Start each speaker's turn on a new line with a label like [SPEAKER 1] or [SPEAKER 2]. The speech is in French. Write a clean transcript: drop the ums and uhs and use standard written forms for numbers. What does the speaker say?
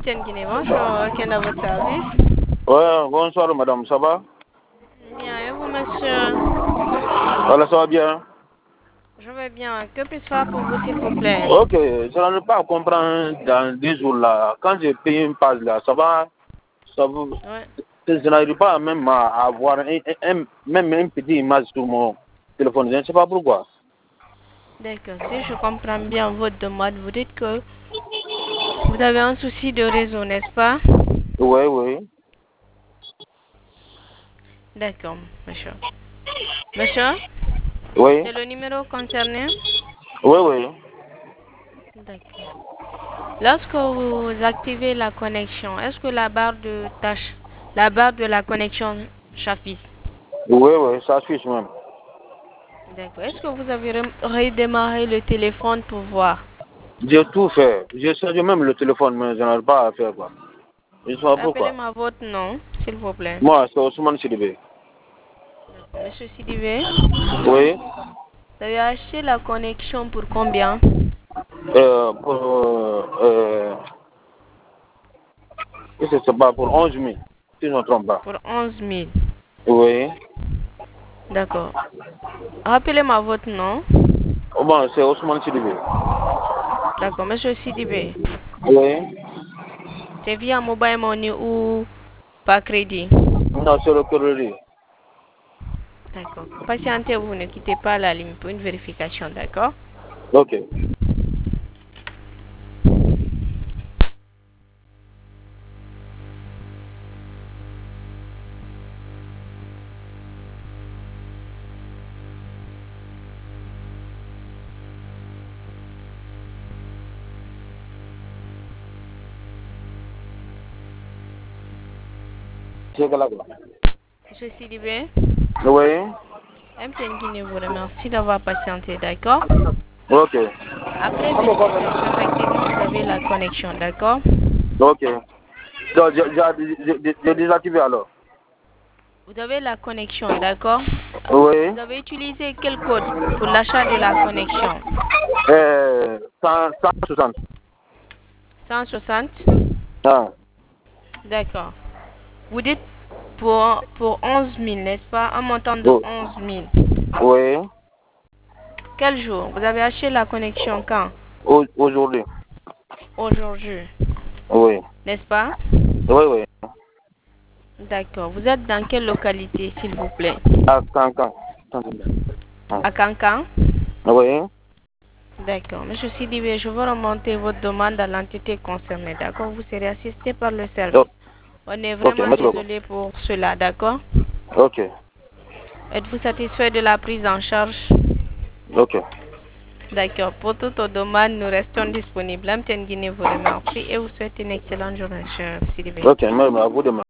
[SPEAKER 1] MTN Guinée, bonjour, quel est votre service?
[SPEAKER 2] Ouais, bonsoir madame, ça va?
[SPEAKER 1] Bien, et vous monsieur?
[SPEAKER 2] Voilà, ça va bien.
[SPEAKER 1] Je vais bien, que puis-je faire pour vous s'il vous plaît?
[SPEAKER 2] Ok, je n'arrive pas à comprendre dans 10 jours là. Quand j'ai payé une page là,
[SPEAKER 1] Ouais.
[SPEAKER 2] je n'arrive pas même à avoir même une petite image sur mon téléphone. Je ne sais pas pourquoi.
[SPEAKER 1] D'accord, si je comprends bien votre demande, vous dites que vous avez un souci de réseau, n'est-ce pas?
[SPEAKER 2] Oui, oui.
[SPEAKER 1] D'accord, monsieur. Monsieur,
[SPEAKER 2] Oui,
[SPEAKER 1] c'est le numéro concerné?
[SPEAKER 2] oui, oui.
[SPEAKER 1] D'accord. Lorsque vous activez la connexion, est-ce que la barre de la connexion s'affiche?
[SPEAKER 2] Oui, oui, ça suffit même.
[SPEAKER 1] D'accord. Est-ce que vous avez redémarré le téléphone pour voir?
[SPEAKER 2] J'ai tout fait. J'ai chargé même le téléphone, mais je n'arrive pas à faire quoi. Je ne sais pas pourquoi.
[SPEAKER 1] Rappelez-moi votre nom, s'il vous plaît.
[SPEAKER 2] Moi, c'est Ousmane Sidibé.
[SPEAKER 1] D'accord. Monsieur Sidibé,
[SPEAKER 2] Oui.
[SPEAKER 1] vous avez acheté la connexion pour combien?
[SPEAKER 2] Pour, c'est pas pour 11 000, si je ne me trompe pas.
[SPEAKER 1] Pour 11 000.
[SPEAKER 2] Oui.
[SPEAKER 1] D'accord. Rappelez-moi votre nom.
[SPEAKER 2] Oh, bon, c'est Ousmane Sidibé.
[SPEAKER 1] D'accord. Monsieur Sidibé,
[SPEAKER 2] Oui.
[SPEAKER 1] c'est via mobile money ou par crédit?
[SPEAKER 2] Non, c'est le courrier.
[SPEAKER 1] D'accord. Patientez-vous, ne quittez pas la ligne pour une vérification, d'accord?
[SPEAKER 2] Ok. C'est que là.
[SPEAKER 1] Monsieur Sidibé,
[SPEAKER 2] Oui.
[SPEAKER 1] MTN Guinée vous remercie d'avoir patienté, d'accord?
[SPEAKER 2] Ok.
[SPEAKER 1] Après vérification, effectivement, vous avez la connexion, d'accord?
[SPEAKER 2] Ok. Donc, j'ai désactivé alors.
[SPEAKER 1] Vous avez la connexion, d'accord?
[SPEAKER 2] Oui.
[SPEAKER 1] Vous avez utilisé quel code pour l'achat de la connexion?
[SPEAKER 2] 160.
[SPEAKER 1] 160?
[SPEAKER 2] Ah.
[SPEAKER 1] D'accord. Vous dites pour 11 000, n'est-ce pas? Un montant de
[SPEAKER 2] Oh.
[SPEAKER 1] 11 000.
[SPEAKER 2] Oui.
[SPEAKER 1] Quel jour? Vous avez acheté la connexion quand?
[SPEAKER 2] Aujourd'hui.
[SPEAKER 1] Aujourd'hui,
[SPEAKER 2] Oui.
[SPEAKER 1] n'est-ce pas?
[SPEAKER 2] Oui, oui.
[SPEAKER 1] D'accord. Vous êtes dans quelle localité, s'il vous plaît?
[SPEAKER 2] À Cancan.
[SPEAKER 1] À Cancan?
[SPEAKER 2] Oui.
[SPEAKER 1] D'accord. Monsieur Sidibé, je vais remonter votre demande à l'entité concernée, d'accord? Vous serez assisté par le service.
[SPEAKER 2] Oh.
[SPEAKER 1] On est
[SPEAKER 2] Ok,
[SPEAKER 1] vraiment
[SPEAKER 2] merci beaucoup.
[SPEAKER 1] désolé pour cela, d'accord?
[SPEAKER 2] Ok.
[SPEAKER 1] Êtes-vous satisfait de la prise en charge?
[SPEAKER 2] Ok.
[SPEAKER 1] D'accord. Pour toute demande, nous restons disponibles. MTN Guinée vous remercie et vous souhaite une excellente journée, monsieur Sidibé.
[SPEAKER 2] Ok, même à vous demain.